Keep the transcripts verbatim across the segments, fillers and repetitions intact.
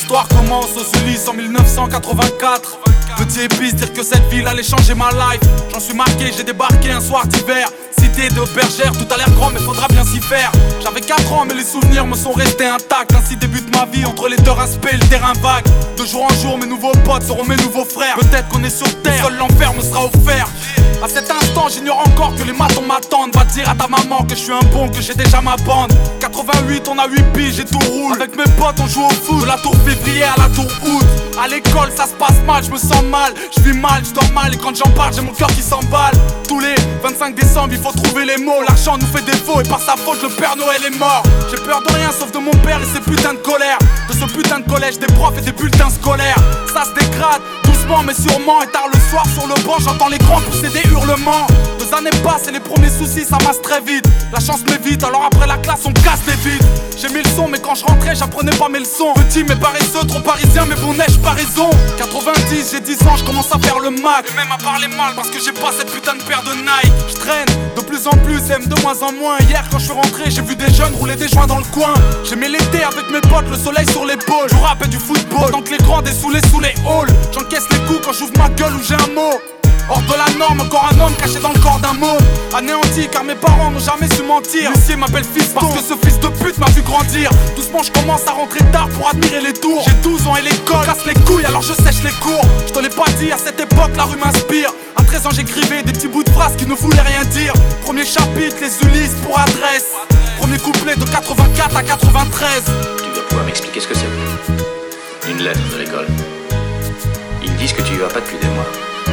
L'histoire commence aux Ulysses en mille neuf cent quatre-vingt-quatre. Petit épice, dire que cette ville allait changer ma life. J'en suis marqué, j'ai débarqué un soir d'hiver. Cité de bergère, tout a l'air grand mais faudra bien s'y faire. J'avais quatre ans mais les souvenirs me sont restés intacts. Ainsi débute ma vie entre les deux respects et le terrain vague. De jour en jour mes nouveaux potes seront mes nouveaux frères. Peut-être qu'on est sur terre, seul l'enfer me sera offert. À cet instant j'ignore encore que les matons m'attendent. Va dire à ta maman que je suis un bon, que j'ai déjà ma bande. Quatre-vingt-huit on a huit piges et tout roule. Avec mes potes on joue au foot, de la tour février à la tour août. À l'école ça se passe mal, je me sens mal. Je vis mal, je dors mal et quand j'en parle j'ai mon cœur qui s'emballe. Tous les vingt-cinq décembre il faut trouver les mots. L'argent nous fait défaut et par sa faute le Père Noël est mort. J'ai peur de rien sauf de mon père et ses putains de colère. De ce putain de collège, des profs et des bulletins scolaires. Ça se dégrade, doucement mais sûrement. Et tard le soir sur le banc j'entends les grands pousser des hurlements. Deux années passent et les premiers soucis ça masse très vite. La chance m'évite alors après la classe on casse des vides. J'ai mis le son mais quand je rentrais j'apprenais pas mes leçons. Petit mais paresseux, trop parisien mais bon neige pas raison. Quatre-vingt-dix, j'ai dix ans, je commence à faire le Mac. Et même à parler mal parce que j'ai pas cette putain de paire de Nike. Je traîne de plus en plus, aime de moins en moins. Hier quand je suis rentré j'ai vu des jeunes rouler des joints dans le coin. J'aimais l'été avec mes potes, le soleil sur l'épaule. Je rappelle du football, tant que les grands dessoulés sous les halls. J'encaisse les coups quand j'ouvre ma gueule ou j'ai un mot. Hors de la norme, encore un homme caché dans le corps d'un môme. Anéanti car mes parents n'ont jamais su mentir. L'huissier m'appelle fils parce que ce fils de pute m'a vu grandir. Doucement je commence à rentrer tard pour admirer les tours. J'ai douze ans et l'école casse les couilles alors je sèche les cours. Je te l'ai pas dit, à cette époque la rue m'inspire. À treize ans j'écrivais des petits bouts de phrases qui ne voulaient rien dire. Premier chapitre, les Ulysses pour adresse. Premier couplet de quatre-vingt-quatre à quatre-vingt-treize. Tu dois pouvoir m'expliquer ce que c'est. Une lettre de l'école. Ils me disent que tu y vas pas depuis des mois.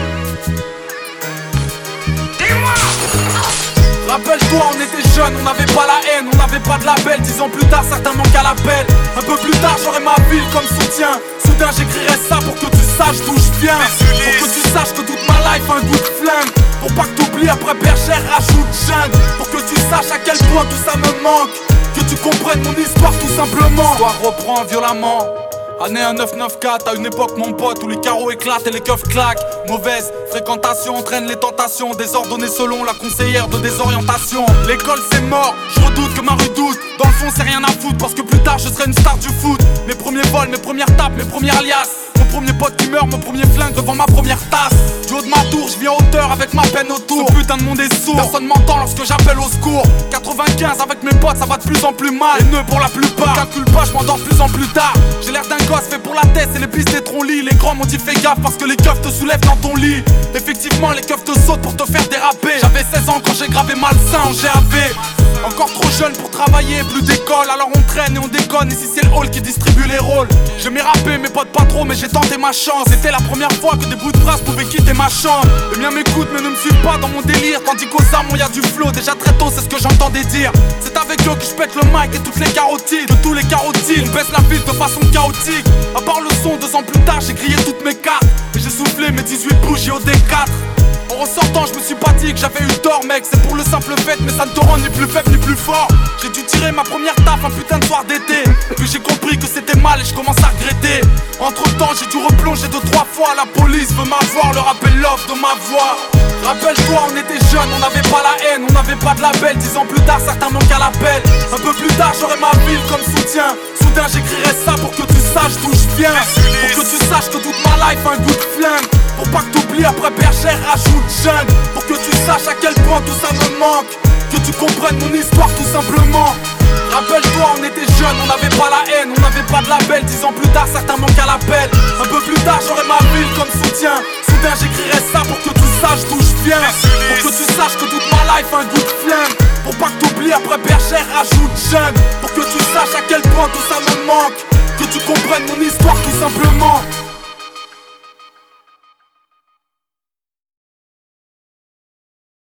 Rappelle-toi, on était jeunes, on n'avait pas la haine, on n'avait pas de label. Dix ans plus tard, certains manquent à l'appel. Un peu plus tard, j'aurai ma ville comme soutien. Soudain, j'écrirai ça pour que tu saches d'où je viens. Pour que tu saches que toute ma life a un goût de flingue. Pour pas que t'oublies, après bergère, rajoute jungle. Pour que tu saches à quel point tout ça me manque. Que tu comprennes mon histoire tout simplement. L'histoire reprend violemment. Année un neuf neuf quatre, à une époque mon pote où les carreaux éclatent et les keufs claquent. Mauvaise fréquentation entraîne les tentations, désordonnées selon la conseillère de désorientation. L'école c'est mort, je redoute que ma rue doute. Dans le fond c'est rien à foutre parce que plus tard je serai une star du foot. Mes premiers vols, mes premières tapes, mes premières liasses. Mon premier pote qui meurt, mon premier flingue devant ma première tasse. Du haut de ma tour, je vis en hauteur avec ma peine autour. Ce putain de monde est sourd, personne m'entend lorsque j'appelle au secours. Quatre-vingt-quinze avec mes potes, ça va de plus en plus mal. Les nœuds pour la plupart, calcule pas, je m'endors de plus en plus tard. J'ai l'air d'un gosse fait pour la tête et les pistes des troncs-lits. Les grands m'ont dit fais gaffe parce que les keufs te soulèvent dans ton lit. Effectivement les keufs te sautent pour te faire déraper. J'avais seize ans quand j'ai gravé malsain en G A V. Encore trop jeune pour travailler, plus d'école. Alors on traîne et on déconne, ici c'est le hall qui distribue les rôles. J'aimais rapper, mes potes pas trop mais j'ai tenté ma chance. C'était la première fois que des bouts de phrases pouvaient quitter ma chambre. Les miens m'écoutent mais ne me suivent pas dans mon délire. Tandis qu'aux armes y'a du flow, déjà très tôt c'est ce que j'entendais dire. C'est avec eux que je pète le mic et toutes les carotides. De tous les carotides, on baisse la ville de façon chaotique. À part le son, deux ans plus tard j'ai grillé toutes mes cartes. Et j'ai soufflé mes dix-huit bougies au D quatre. En ressortant je me suis pas dit que j'avais eu tort mec. C'est pour le simple fait mais ça ne te rend ni plus faible ni plus fort. J'ai dû tirer ma première taf un putain de soir d'été. Puis j'ai compris que c'était mal et je commence à regretter. Entre temps j'ai dû replonger deux trois fois. La police veut m'avoir, le rappel l'offre de ma voix. Rappelle-toi on était jeunes, on n'avait pas la haine, on n'avait pas de label. Dix ans plus tard certains manquent à l'appel. Un peu plus tard j'aurai ma ville comme soutien. Soudain j'écrirai ça pour que tu saches d'où je viens. Pour que tu saches que toute ma life a un goût de flingue. Pour pas que t'oublies après bergère rajoute jeune. Pour que tu saches à quel point tout ça me manque. Que tu comprennes mon histoire tout simplement. Rappelle-toi on était jeunes, on n'avait pas la haine, on n'avait pas de label. Dix ans plus tard certains manquent à l'appel. Un peu plus tard j'aurai ma ville comme soutien. Soudain j'écrirai ça pour que tu saches d'où je viens. Pour que tu saches que toute ma life a un goût de flingue. Pour pas que t'oublies après bergère rajoute jeune. Pour que tu saches à quel point tout ça me manque. Que tu comprennes mon histoire tout simplement.